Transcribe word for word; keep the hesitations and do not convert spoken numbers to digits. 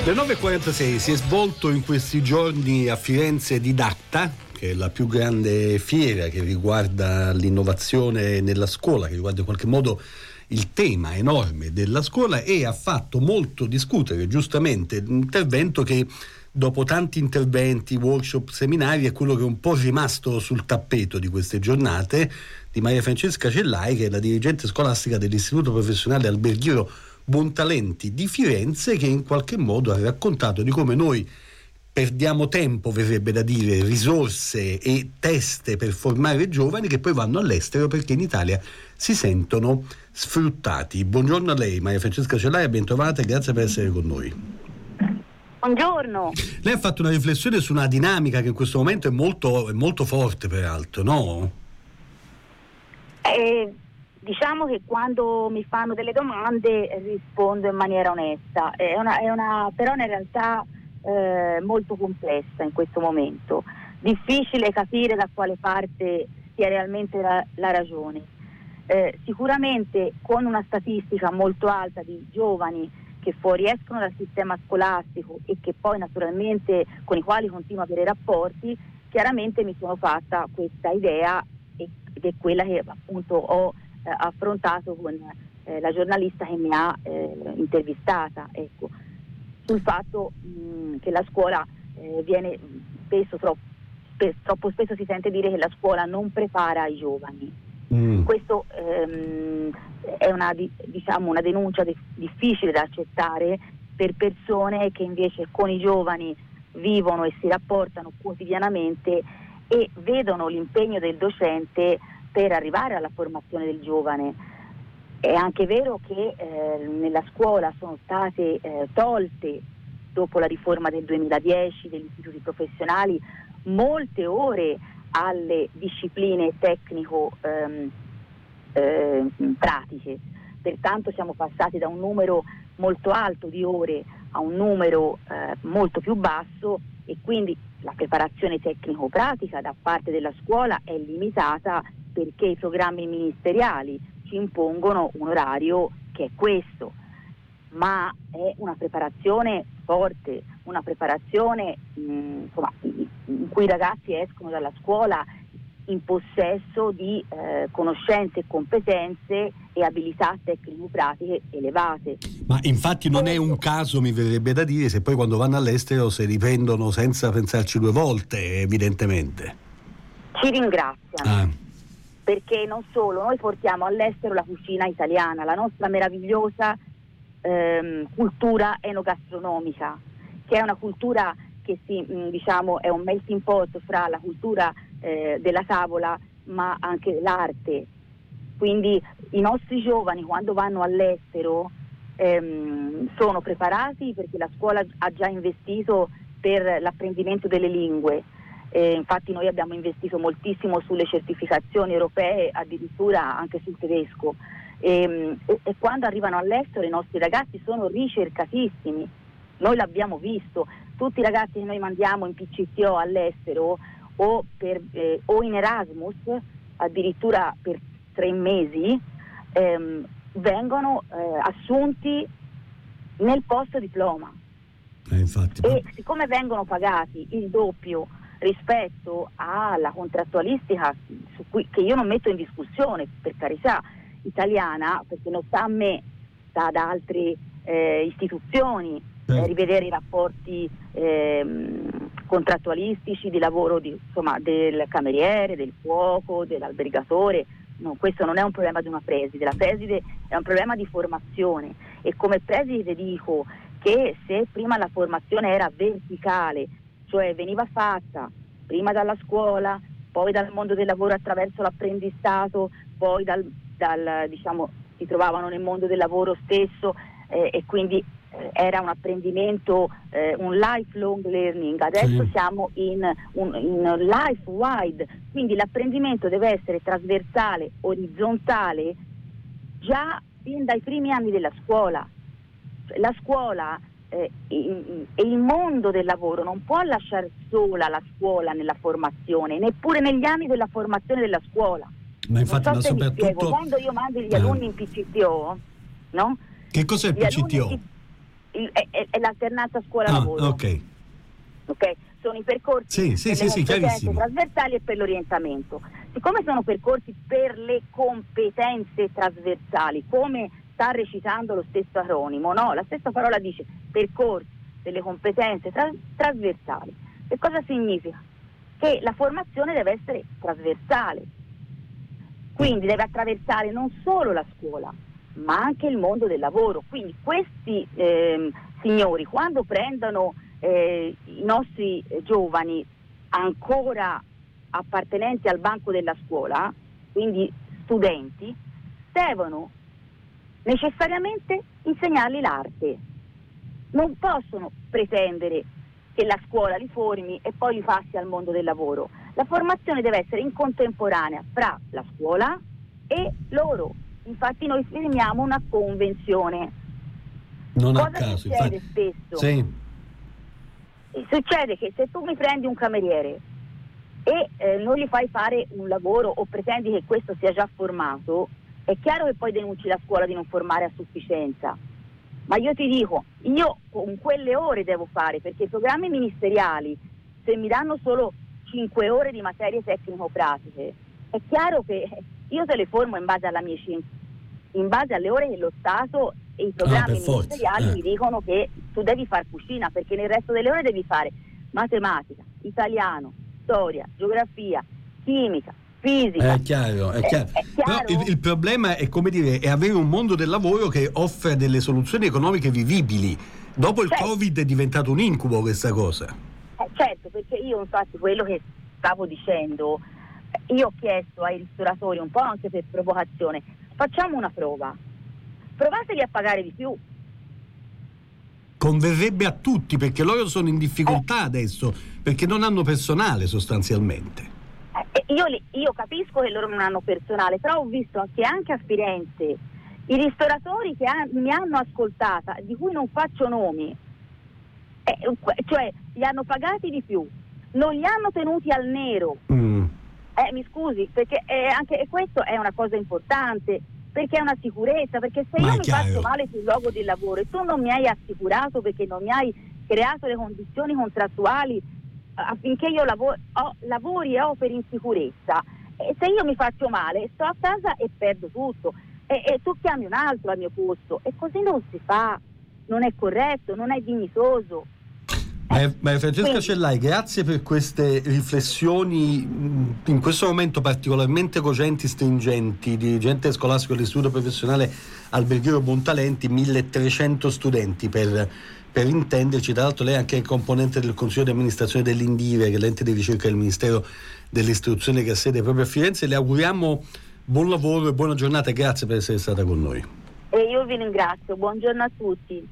Le nove e quarantasei si è svolto in questi giorni a Firenze Didacta, che è la più grande fiera che riguarda l'innovazione nella scuola, che riguarda in qualche modo il tema enorme della scuola, e ha fatto molto discutere, giustamente, un intervento che dopo tanti interventi, workshop, seminari, è quello che è un po' rimasto sul tappeto di queste giornate, di Maria Francesca Cellai, che è la dirigente scolastica dell'Istituto Professionale Alberghiero Buontalenti di Firenze, che in qualche modo ha raccontato di come noi perdiamo tempo, verrebbe da dire, risorse e teste per formare giovani che poi vanno all'estero perché in Italia si sentono sfruttati. Buongiorno a lei, Maria Francesca Cellai, ben trovata e grazie per essere con noi. Buongiorno. Lei ha fatto una riflessione su una dinamica che in questo momento è molto, è molto forte, peraltro, no? Eh, diciamo che quando mi fanno delle domande rispondo in maniera onesta, è una, è una però in realtà eh, molto complessa in questo momento, difficile capire da quale parte sia realmente la, la ragione. Eh, sicuramente con una statistica molto alta di giovani che fuoriescono dal sistema scolastico e che poi naturalmente con i quali continuo a avere rapporti, chiaramente mi sono fatta questa idea ed è quella che appunto ho eh, affrontato con eh, la giornalista che mi ha eh, intervistata, ecco, sul fatto mh, che la scuola eh, viene spesso troppo, spe- troppo spesso si sente dire che la scuola non prepara i giovani. Mm. Questo ehm, è una, diciamo, una denuncia di- difficile da accettare per persone che invece con i giovani vivono e si rapportano quotidianamente e vedono l'impegno del docente per arrivare alla formazione del giovane. È anche vero che eh, nella scuola sono state eh, tolte, dopo la riforma del duemiladieci degli istituti professionali, molte ore alle discipline tecnico ehm, eh, pratiche. Pertanto siamo passati da un numero molto alto di ore a un numero eh, molto più basso, e quindi la preparazione tecnico-pratica da parte della scuola è limitata perché i programmi ministeriali ci impongono un orario che è questo, ma è una preparazione forte, una preparazione mh, insomma, in cui i ragazzi escono dalla scuola in possesso di eh, conoscenze e competenze e abilità tecnico-pratiche elevate. Ma infatti non è un caso, mi verrebbe da dire, se poi quando vanno all'estero se riprendono senza pensarci due volte, evidentemente. Ci ringraziano, ah. perché non solo, noi portiamo all'estero la cucina italiana, la nostra meravigliosa ehm, cultura enogastronomica, che è una cultura che si, mh, diciamo, è un melting pot fra la cultura eh, della tavola ma anche l'arte. Quindi i nostri giovani quando vanno all'estero ehm, sono preparati perché la scuola ha già investito per l'apprendimento delle lingue. Eh, infatti noi abbiamo investito moltissimo sulle certificazioni europee, addirittura anche sul tedesco. E, e, e quando arrivano all'estero i nostri ragazzi sono ricercatissimi. Noi l'abbiamo visto, tutti i ragazzi che noi mandiamo in P C T O all'estero o, per, eh, o in Erasmus, addirittura per tre mesi, ehm, vengono eh, assunti nel post diploma. Eh, infatti. E siccome vengono pagati il doppio rispetto alla contrattualistica su cui, che io non metto in discussione, per carità, italiana, perché non sta a me, sta ad altre eh, istituzioni eh, rivedere i rapporti eh, contrattualistici di lavoro di, insomma, del cameriere, del cuoco, dell'albergatore. No, questo non è un problema di una preside, la preside è un problema di formazione, e come preside dico che se prima la formazione era verticale, cioè veniva fatta prima dalla scuola, poi dal mondo del lavoro attraverso l'apprendistato, poi dal, dal diciamo si trovavano nel mondo del lavoro stesso eh, e quindi eh, era un apprendimento, eh, un lifelong learning. Adesso sì. siamo in un in life wide, quindi l'apprendimento deve essere trasversale, orizzontale già fin dai primi anni della scuola. La scuola eh, e il mondo del lavoro non può lasciare sola la scuola nella formazione, neppure negli anni della formazione della scuola. Ma infatti, non so ma se soprattutto mi spiego. Quando io mando gli eh. alunni in P C T O, no? Che cos'è il Gli P C T O? Alunni, il, è, è l'alternanza scuola-lavoro. Ah, ok. Ok? Sono i percorsi Sì, sì, per sì, le sì, competenze chiarissimo. trasversali e per l'orientamento. Siccome sono percorsi per le competenze trasversali, come sta recitando lo stesso acronimo, no? La stessa parola dice percorsi delle competenze tra- trasversali. Che cosa significa? Che la formazione deve essere trasversale, quindi deve attraversare non solo la scuola, ma anche il mondo del lavoro. Quindi questi ehm, signori, quando prendono eh, i nostri giovani ancora appartenenti al banco della scuola, quindi studenti, devono necessariamente insegnargli l'arte. Non possono pretendere che la scuola li formi e poi li passi al mondo del lavoro. La formazione deve essere in contemporanea fra la scuola e loro. Infatti noi firmiamo una convenzione. Non Cosa a caso, succede infatti. spesso? Sì. Succede che se tu mi prendi un cameriere e eh, non gli fai fare un lavoro o pretendi che questo sia già formato, è chiaro che poi denunci la scuola di non formare a sufficienza. Ma io ti dico, io con quelle ore devo fare, perché i programmi ministeriali, se mi danno solo cinque ore di materie tecnico-pratiche, è chiaro che io te le formo in base alla mia scienza, in base alle ore che lo Stato e i programmi Ah, per ministeriali forza, eh. mi dicono che tu devi fare cucina, perché nel resto delle ore devi fare matematica, italiano, storia, geografia, chimica, fisica. È chiaro, è chiaro. È, è chiaro? Però il, il problema è, come dire, è avere un mondo del lavoro che offre delle soluzioni economiche vivibili. Dopo il Certo. Covid è diventato un incubo questa cosa. Eh, certo, perché io infatti quello che stavo dicendo, io ho chiesto ai ristoratori, un po' anche per provocazione, facciamo una prova, provateli a pagare di più. Converrebbe a tutti, perché loro sono in difficoltà adesso, perché non hanno personale sostanzialmente. Eh, io, li, io capisco che loro non hanno personale, però ho visto che anche a Firenze i ristoratori che ha, mi hanno ascoltata, di cui non faccio nomi, eh, cioè li hanno pagati di più, non li hanno tenuti al nero. Mm. Eh, mi scusi, perché eh, anche e questo è una cosa importante, perché è una sicurezza, perché se Ma io è mi chiaro. faccio male sul luogo del lavoro e tu non mi hai assicurato perché non mi hai creato le condizioni contrattuali affinché io lavori, ho, lavori e operi in sicurezza, e se io mi faccio male sto a casa e perdo tutto, e, e tu chiami un altro al mio posto, e così non si fa, non è corretto, non è dignitoso. Ma, ma Francesca Quindi- Cellai, grazie per queste riflessioni mh, in questo momento particolarmente cogenti, stringenti. Dirigente scolastico dell'Istituto Professionale Alberghiero Buontalenti, milletrecento studenti per, per intenderci. Tra l'altro lei è anche componente del Consiglio di amministrazione dell'Indire, che è l'ente di ricerca del Ministero dell'Istruzione che ha sede proprio a Firenze. Le auguriamo buon lavoro e buona giornata e grazie per essere stata con noi. E io vi ringrazio, buongiorno a tutti.